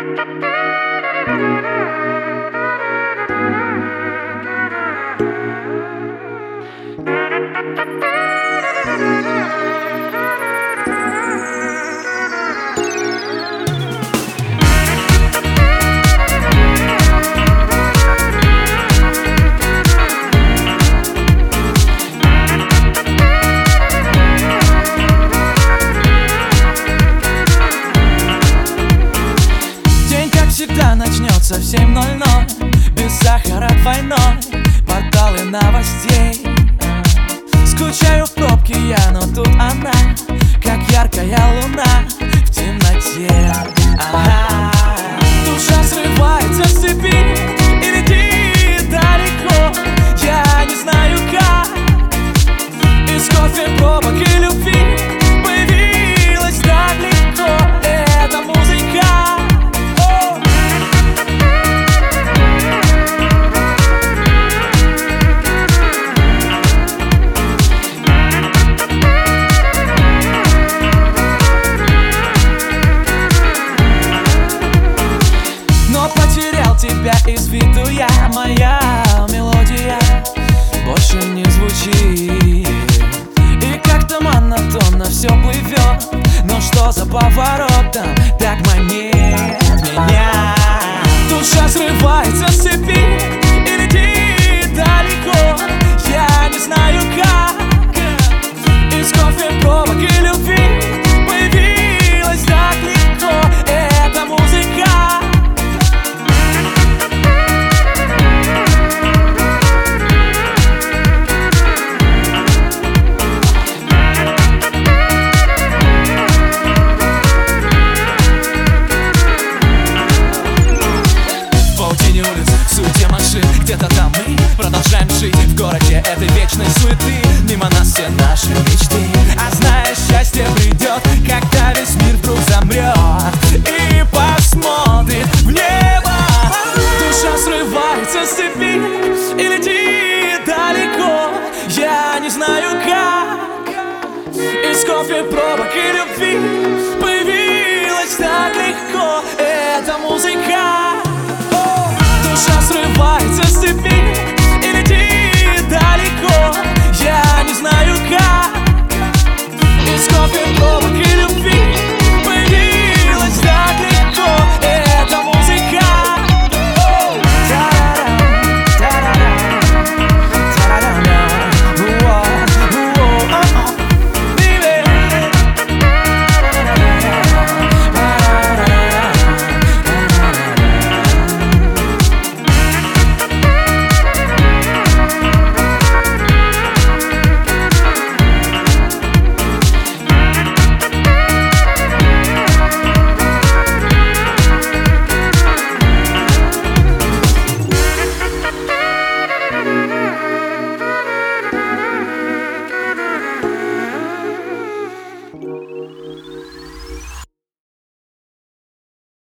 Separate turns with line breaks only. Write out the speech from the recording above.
Всегда начнется в 7:00, без сахара двойной, порталы новостей. Скучаю в пробке я, но тут она, как яркая луна в темноте. Душа срывается с цепи и летит далеко. Я не знаю как, из кофе, пробок и любви появилась так легко эта музыка. Тебя из виду я, моя мелодия больше не звучит. И как-то монотонно все плывет, но что за поворотом так манит меня? Душа срывается с цепи и летит далеко. Я не знаю как, из кофе, пробок и любви появилась так легко эта музыка. Где-то там мы продолжаем жить в городе этой вечной суеты. Мимо нас все наши мечты. А знаешь, счастье придет, когда весь мир вдруг замрет.